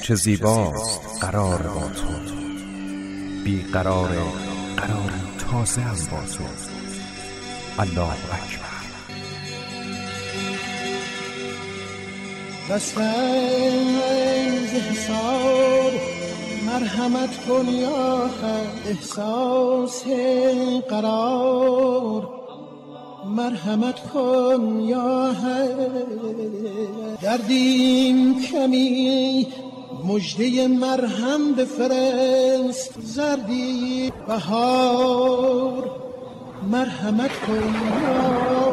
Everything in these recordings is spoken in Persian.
چه زیباست قرار با تو، بی قرار قراری تازه هم با تو. الله اکبر. دست‌ز حساب مرحمت کن یا حق، احساس قرار مرحمت کن یا حق. دردیم کمی مژده مرهم بفرست، زردی بهار مرحمت کن یا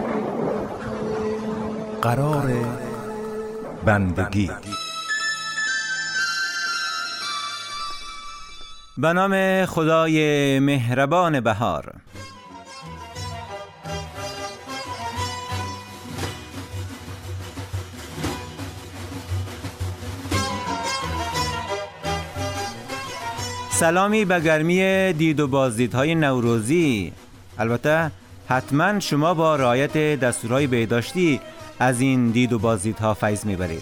قرار بندگی. به نام خدای مهربان بهار. سلامی به گرمی دید و بازدیدهای نوروزی. البته حتما شما با رعایت دستورهای بهداشتی از این دید و بازدیدها فیض میبرید.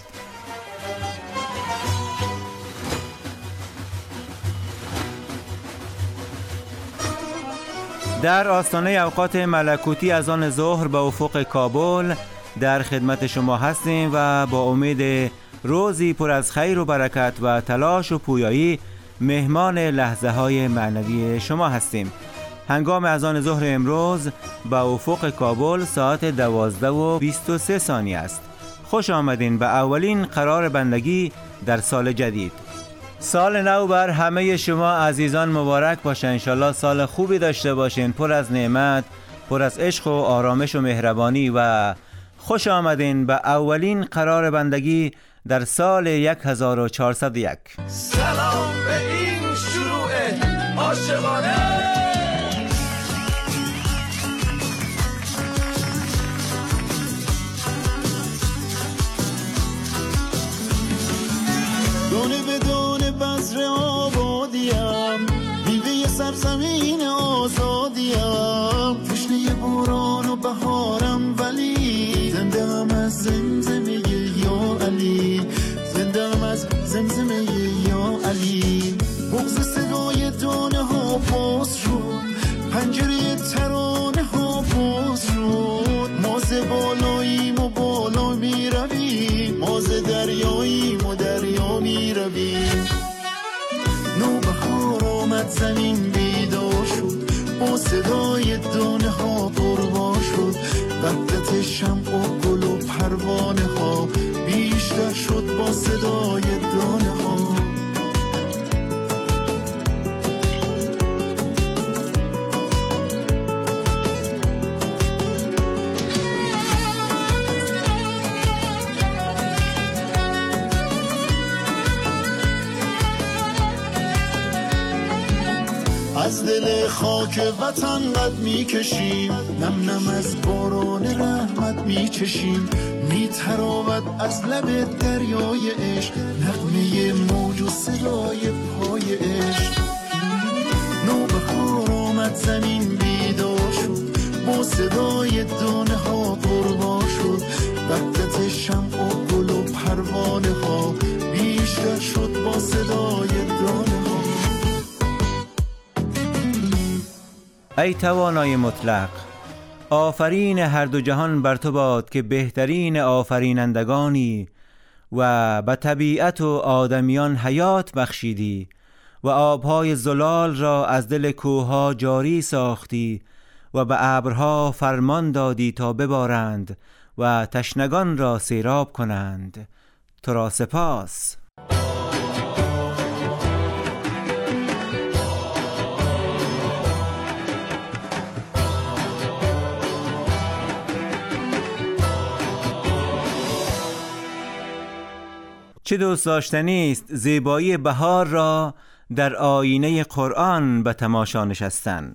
در آستانه اوقات ملکوتی از آن ظهر به افق کابل در خدمت شما هستیم و با امید روزی پر از خیر و برکت و تلاش و پویایی مهمان لحظه های معنوی شما هستیم. هنگام اذان ظهر امروز به افق کابل ساعت 12:23 است. خوش آمدین به اولین قرار بندگی در سال جدید. سال نو بر همه شما عزیزان مبارک باشه. انشالله سال خوبی داشته باشین، پر از نعمت، پر از عشق و آرامش و مهربانی. و خوش آمدین به اولین قرار بندگی در سال 1401. سلام به این شروع عاشقانه. دونه به دونه بذر آبادیم، میوه سرزمین آزادیم، تشنه باران و بهارم ولی زنده هم از زمزمه یا علی، زنده هم از زمزمه یا علی. بغض صدای دانه ها باز شد، پنجره ترانه ها باز شد. ما ز بالاییم و بالا می رویم، ما ز دریاییم و دریا می رویم. نوبهار آمد زمین بیدار شد، با صدای دانه ها قربا شد. وحدت شمع و گل و پروانه ها بیشتر شد با صدای دانه ها. از دل خاک وطن قد میکشیم، نم نم از باران رحمت میچشیم. میتراود از لب دریای عشق نغمه موج و صدای پای عشق. نوبهار آمد زمین بیدار شد، با صدای دانه ها قربا شد. وحدت شمع و گل و پروانه ها بیشتر شد با صدای دانه ها. ای توانای مطلق، آفرین هر دو جهان بر تو باد که بهترین آفرینندگانی و به طبیعت و آدمیان حیات بخشیدی و آبهای زلال را از دل کوهها جاری ساختی و به ابرها فرمان دادی تا ببارند و تشنگان را سیراب کنند. تو را سپاس. چه دوست داشتنی است زیبایی بهار را در آینه قرآن به تماشا نشستن.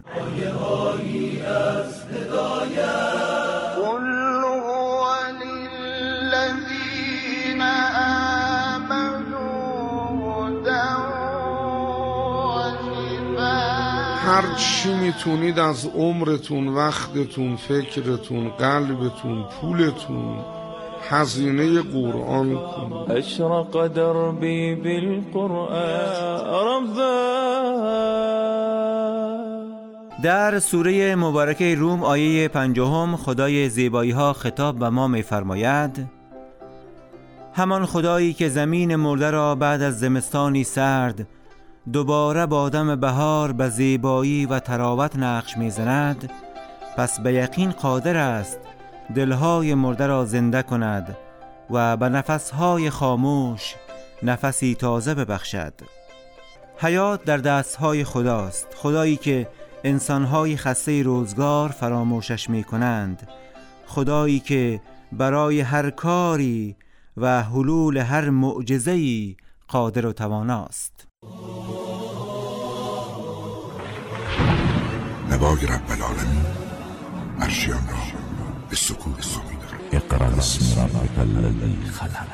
هر چی میتونید از عمرتون، وقتتون، فکرتون، قلبتون، پولتون، هزینه قرآن کنید. اشرق دربی بالقرآن ربا. در سوره مبارکه روم آیه 50 خدای زیبایی ها خطاب به ما می‌فرماید: همان خدایی که زمین مرده را بعد از زمستانی سرد دوباره با دم بهار به زیبایی و تراوت نقش می‌زند، پس به یقین قادر است دلهای مرده را زنده کند و به نفسهای خاموش نفسی تازه ببخشد. حیات در دستهای خداست، خدایی که انسانهای خسته روزگار فراموشش می کنند، خدایی که برای هر کاری و حلول هر معجزه‌ای قادر و تواناست. نوای رب العالمین عرشیان را به سکون سامیده. اقرأ بسم ربک الذی خلق.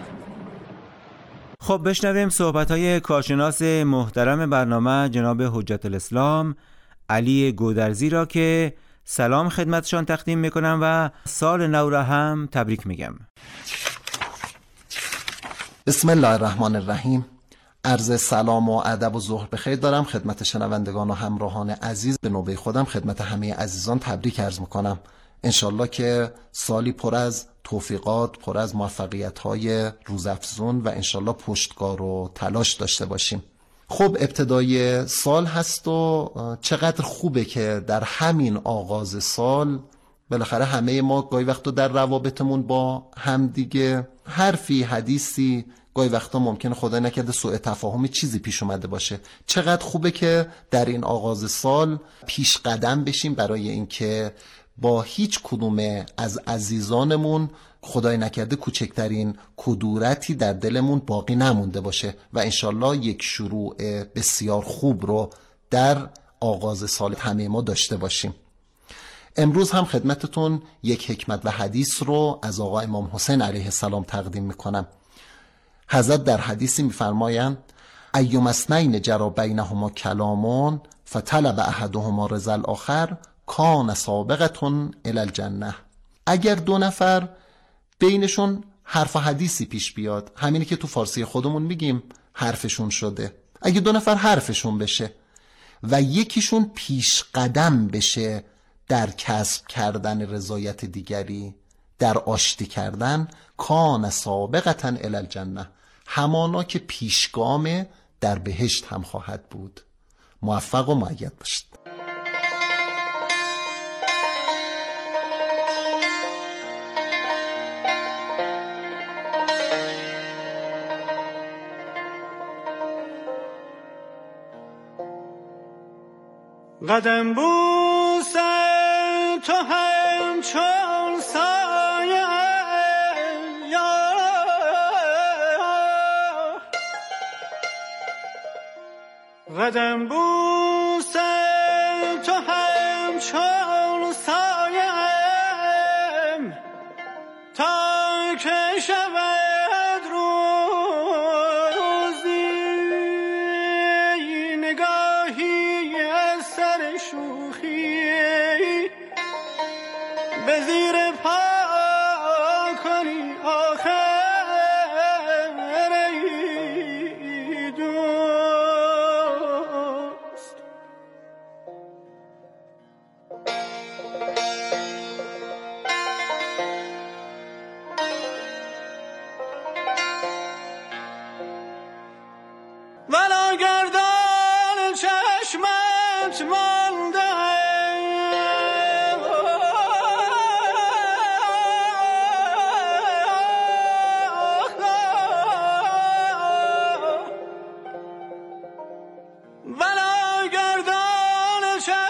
خب بشنویم صحبت‌های کارشناس محترم برنامه جناب حجت الاسلام علی گودرزی را که سلام خدمتشان تقدیم میکنم و سال نو را هم تبریک میگم. بسم الله الرحمن الرحیم. عرض سلام و ادب و ظهر بخیر دارم خدمت شنوندگان و همراهان عزیز. به نوبه خودم خدمت همه عزیزان تبریک عرض میکنم. انشالله که سالی پر از توفیقات، پر از موفقیت‌های روزافزون و انشالله پشتکار و تلاش داشته باشیم. خب ابتدای سال هست و چقدر خوبه که در همین آغاز سال بالاخره همه ما گاهی وقتا در روابطمون با همدیگه حرفی، حدیثی، گاهی وقتا ممکنه خدای نکرده سوء تفاهمی چیزی پیش اومده باشه. چقدر خوبه که در این آغاز سال پیش قدم بشیم برای اینکه با هیچ کدوم از عزیزانمون خدای نکرده کوچکترین کدورتی در دلمون باقی نمونده باشه و انشالله یک شروع بسیار خوب رو در آغاز سال همه ما داشته باشیم. امروز هم خدمتتون یک حکمت و حدیث رو از آقا امام حسین علیه السلام تقدیم میکنم. حضرت در حدیثی میفرمایند: ایوم اثنین جری بینهما کلام فطلب احدهما رضا الاخر کان سابقة الی الجنه. اگر دو نفر بینشون حرف و حدیثی پیش بیاد، همینی که تو فارسی خودمون میگیم حرفشون شده، اگه دو نفر حرفشون بشه و یکیشون پیش قدم بشه در کسب کردن رضایت دیگری، در آشتی کردن، کان سابقة الی الجنه، همانا که پیشگام در بهشت هم خواهد بود. موفق و مؤید باشید. قدم بوس تو همچون سایه قدم بوس تو همچون سایه تا که شود روزی نگاهی از سر شوخی به زیر پا کنی آخر ای دوست. ولا گردان چشمت مانده ولا گردان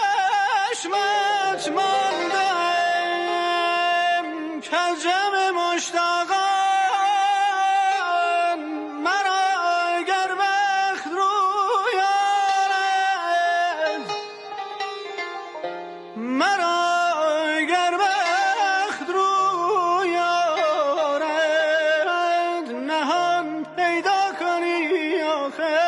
چشمت مانده که جمع مشتاقان مرا گر وقت روی آرد مرا گر وقت روی آرد نهان پیدا کنی آخر.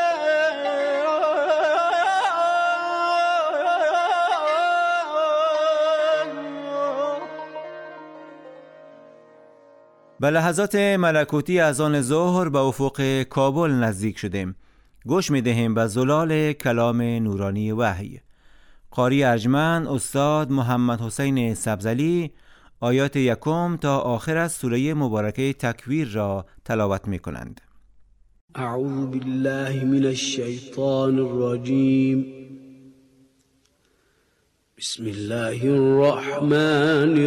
به لحظات ملکوتی از آن ظهر به افق کابل نزدیک شدیم. گوش می دهیم به زلال کلام نورانی وحی. قاری ارجمند استاد محمد حسین سبزعلی آیات 1 تا آخر از سوره مبارکه تکویر را تلاوت می کنند. اعوذ بالله من الشیطان الرجیم. بسم الله الرحمن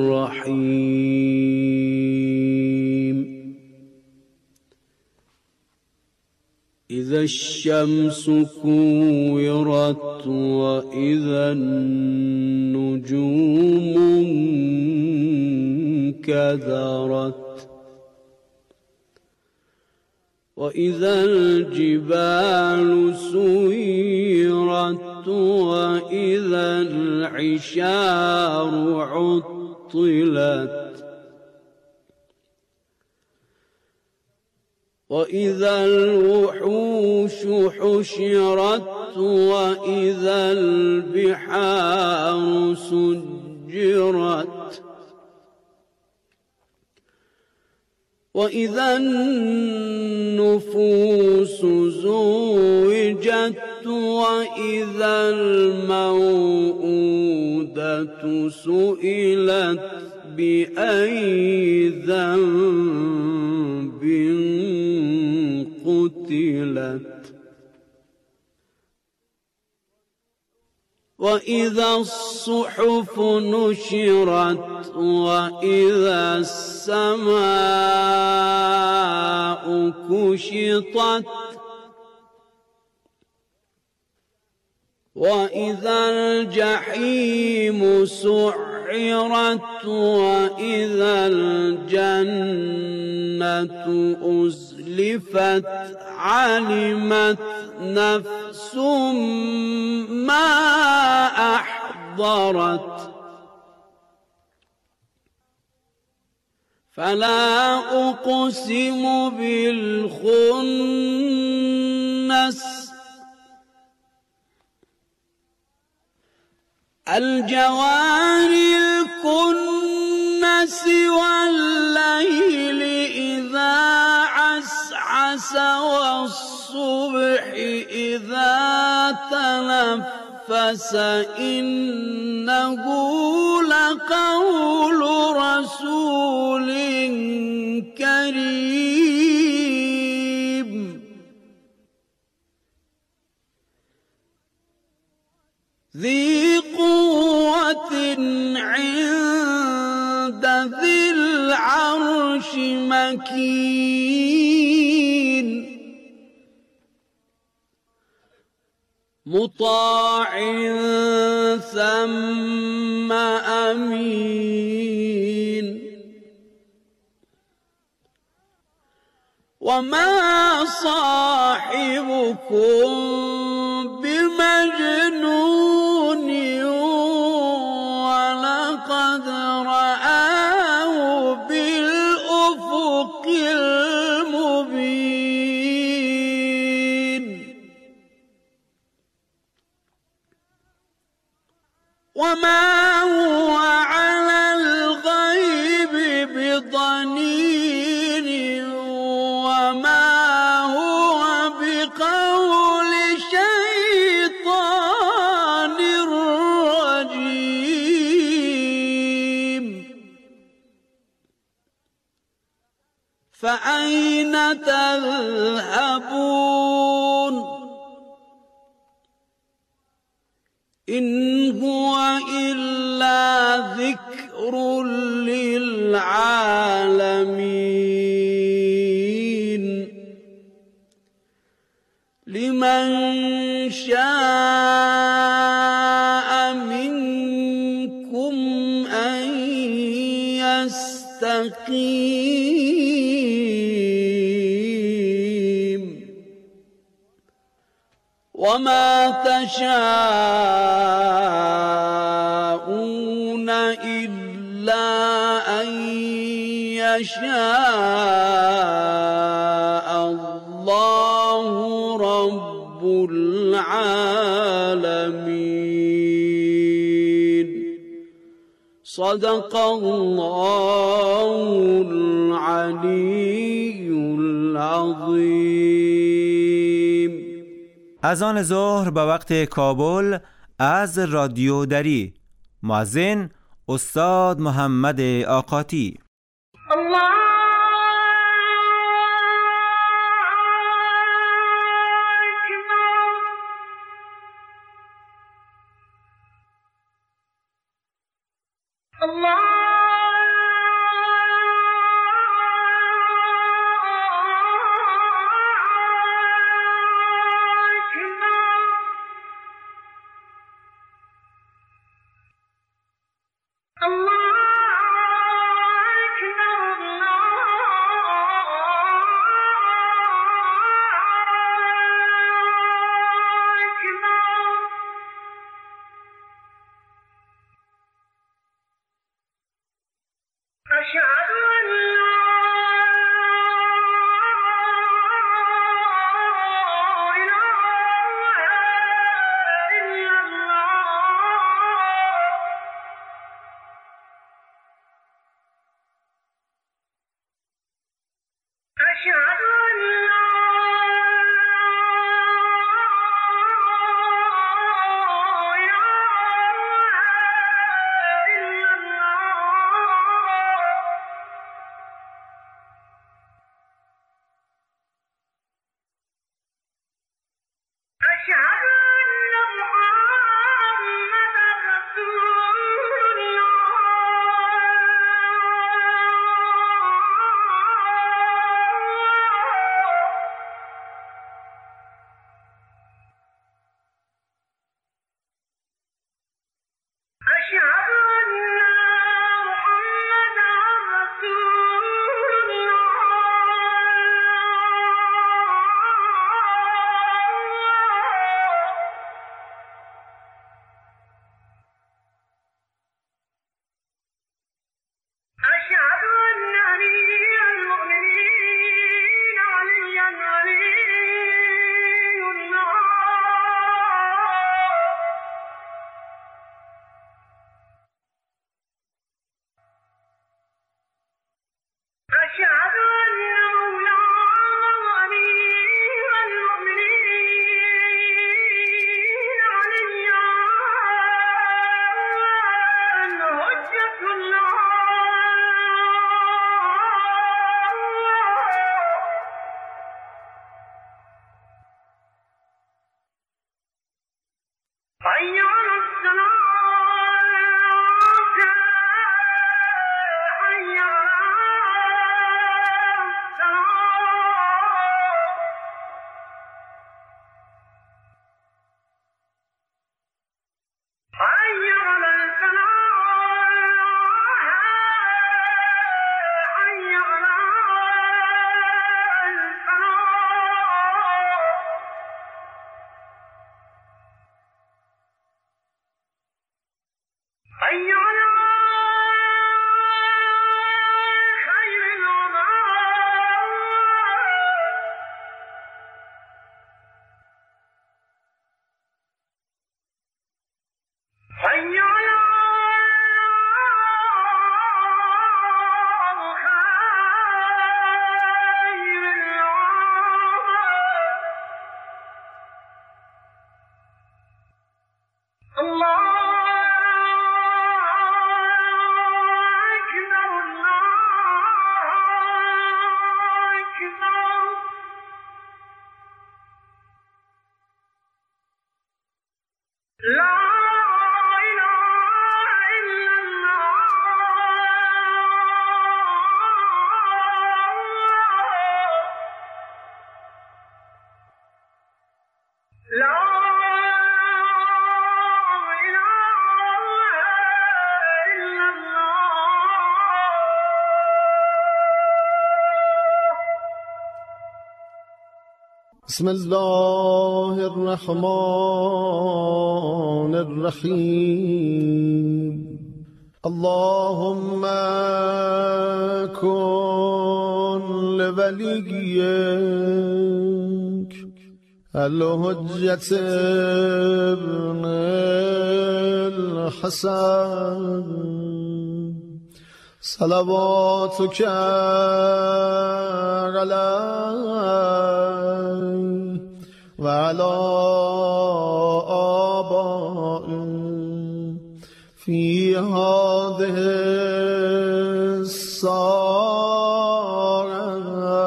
الرحیم. اذا الشمس كورت واذا النجوم انكدرت وإذا الجبال سيرت وإذا العشار عطلت وإذا الوحوش حشرت وإذا البحار سجرت وإذا النفوس زوجت وإذا الموءودة سئلت بأي ذنب قتلت وإذا الصحف نشرت وإذا السماء كشطت وإذا الجحيم سعرت وإذا الجنة أزلفت علمت نفس ما أحضرت فلا أقسم بالخنس الجوار الكنس والليل إذا عسعس والصبح إذا تنفس إنه لقول رسول كريم ذي قوة عند ذي العرش مكين مطاع ثم أمين وما صاحبكم بمجنون ولقد رآه بالأفق المبين وما هو على الغيب بضنين وما هو بقول شيطان رجيم فأين تذهبون إن هو إلا ذكر للعالمين لمن شاء منكم أن يستقيم وما تشاءون إلا أن يشاء الله رب العالمين صدق الله العلی العظیم. اذان ظهر به وقت کابل از رادیو دری. مؤذن استاد محمد آقاتی. بسم الله الرحمن الرحیم. اللهم کن لولیک الحجة ابن الحسن صلواتك علی و علی آبائي في هذه الساعة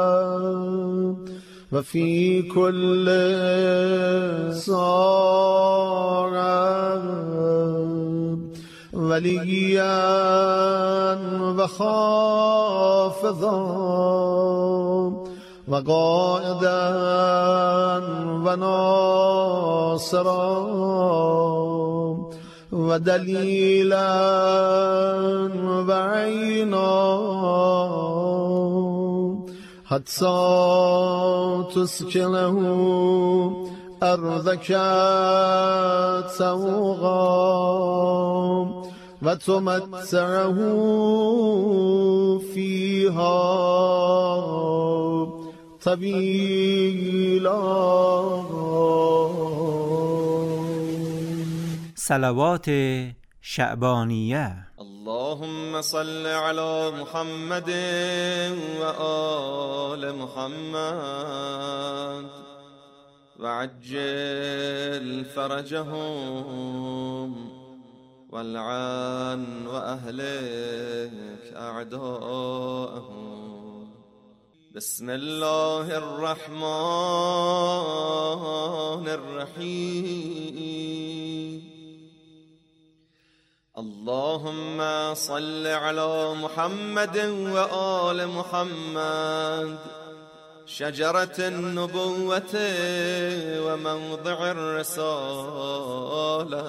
وفي كل ساعة وليا وخافضا وقائدا وناصرا ودليلا وعينا حتى تسكنه أرضك سوغا وتمتعه فيها طويلا. صلوات شعبانیه. اللهم صل على محمد وآل محمد وعجل فرجهم والعن وأهلك أعداءهم. بسم الله الرحمن الرحيم. اللهم صل على محمد وآل محمد شجرة النبوة وموضع الرسالة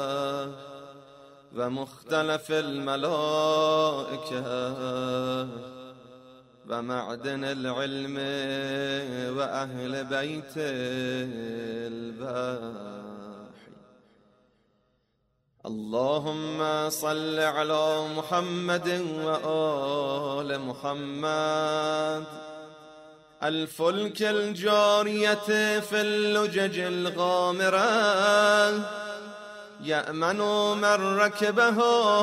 ومختلف الملائكة ومعدن العلم وأهل بيت البحر. اللهم صل على محمد وآل محمد الفلك الجارية في اللجج الغامرة يأمن من ركبها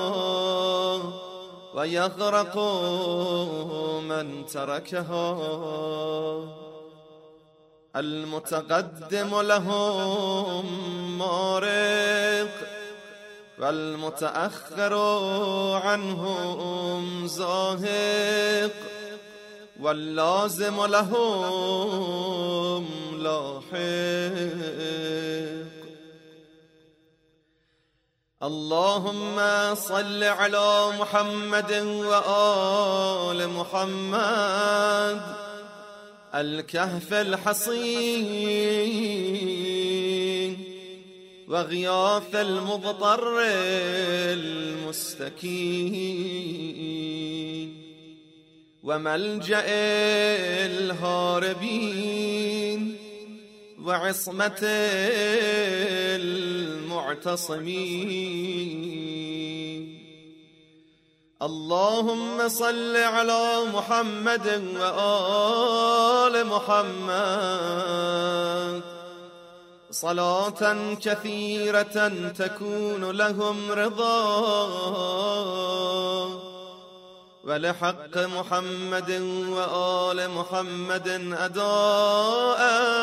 ويغرق من تركها. المتقدم لهم مارق والمتأخر عنهم زاهق واللازم لهم لاحق. اللهم صل على محمد وآل محمد الكهف الحصين وغياث المضطر المستكين وملجأ الهاربين وعصمة المعتصمين. اللهم صل على محمد وآل محمد صلاة كثيرة تكون لهم رضا ولحق محمد وآل محمد أداء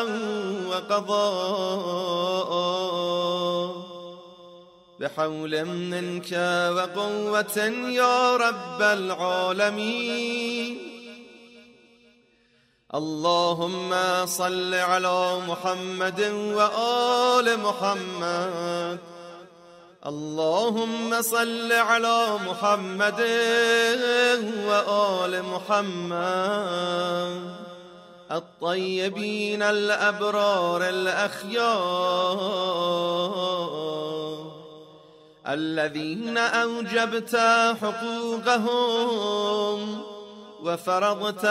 وقضاء بحول منك وقوة يا رب العالمين. اللهم صل على محمد وآل محمد. اللهم صل على محمد وآل محمد الطيبين الأبرار الأخيار الذين أوجبت حقوقهم وفرضت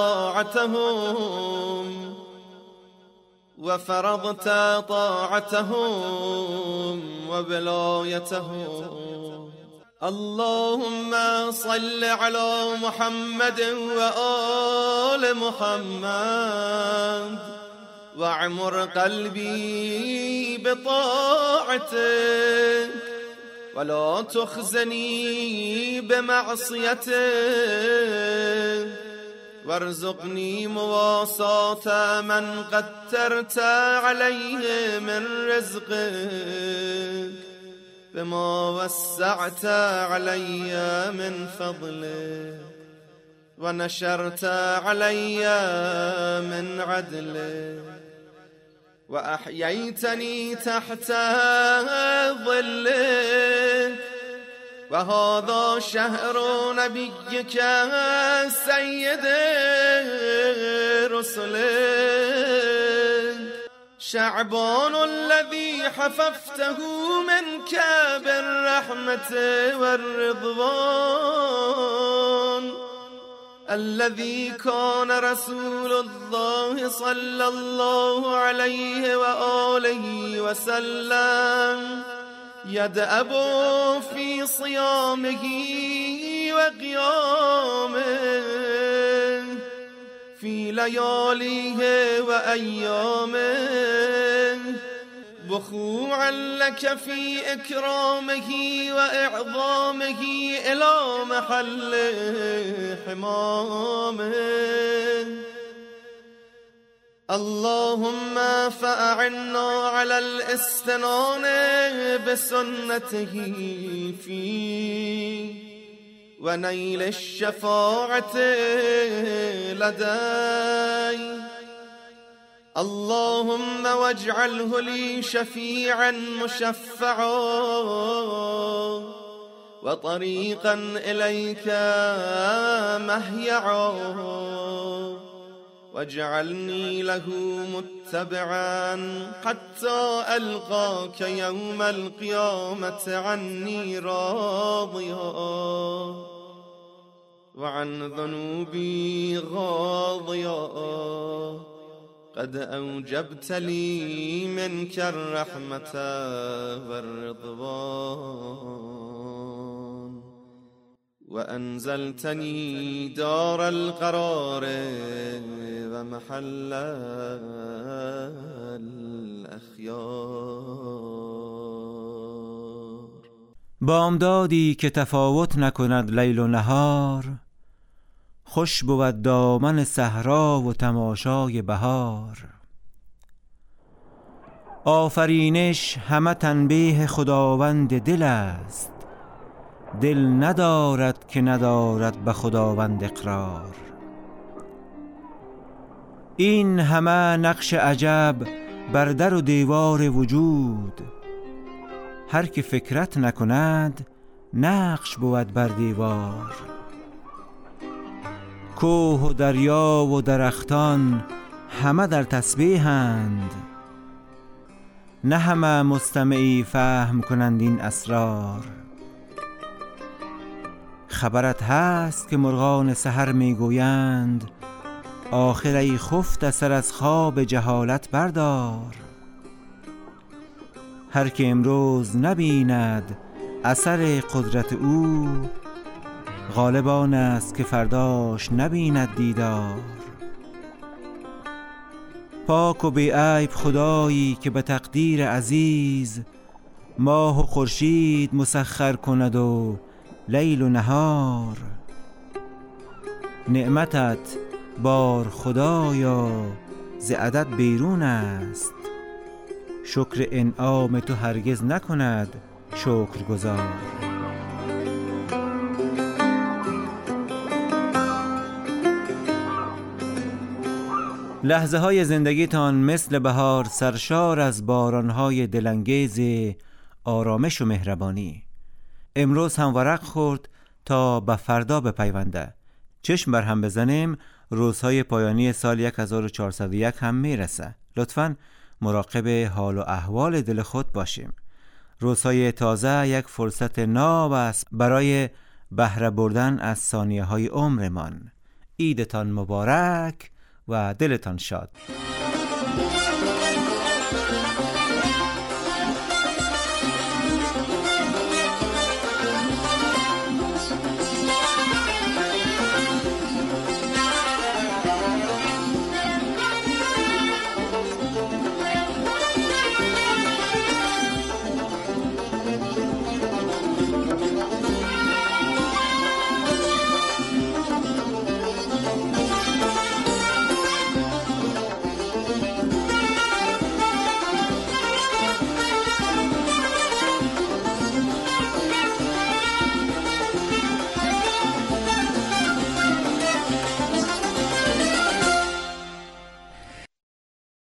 طاعتهم وولايتهم. اللهم صل على محمد وآل محمد واعمر قلبي بطاعتك ولا تخزني بمعصيته وارزقني مواساة من قدرت عليه من رزقك بما وسعت علي من فضلك ونشرت علي من عدلك وأحييتني تحت ظلك وهذا شهر نبيك سيد رسلك شعبان الذي حففته منك بالرحمة والرضوان الذي كان رسول الله صلى الله عليه وآله وسلم يدأب في صيامه وقيامه في لياليه وأيامه بخوعا لك في إكرامه وإعظامه إلى محل حمامه اللهم فأعنا على الاستنان بسنته فيه ونيل الشفاعة لديه اللهم واجعله لي شفيعا مشفعا وطريقا إليك مهيعا واجعلني له متبعا حتى ألقاك يوم القيامة عني راضيا وعن ذنوبي غاضيا قد أوجبت لي منك الرحمة والرضوان وأنزلتني دار القرار ومحل الأخيار بامدادی که تفاوت نکند لیل و نهار خوش بود دامن صحرا و تماشای بهار آفرینش همه تنبیه خداوند دل است دل ندارد که ندارد به خداوند اقرار این همه نقش عجب بر در و دیوار وجود هر که فکرت نکند نقش بود بر دیوار کوه و دریا و درختان همه در تسبیحند نه همه مستمعی فهم کنند این اسرار خبرت هست که مرغان سحر میگویند آخر ای خفته سر از خواب جهالت بردار هر که امروز نبیند اثر قدرت او غالب آن است که فرداش نبیند دیدار پاک و بی عیب خدایی که به تقدیر عزیز ماه و خورشید مسخر کند و لیل و نهار نعمتت بار خدایا ز عدد بیرون است شکر انعام تو هرگز نکند شکرگزار لحظه های زندگیتان مثل بهار سرشار از بارانهای دلانگیز آرامش و مهربانی امروز هم ورق خورد تا به فردا بپیونده چشم بر هم بزنیم روزهای پایانی سال 1401 هم میرسه لطفاً مراقب حال و احوال دل خود باشیم روزهای تازه یک فرصت ناب است برای بهره بردن از ثانیه های عمرمان عیدتان مبارک و دلتان شاد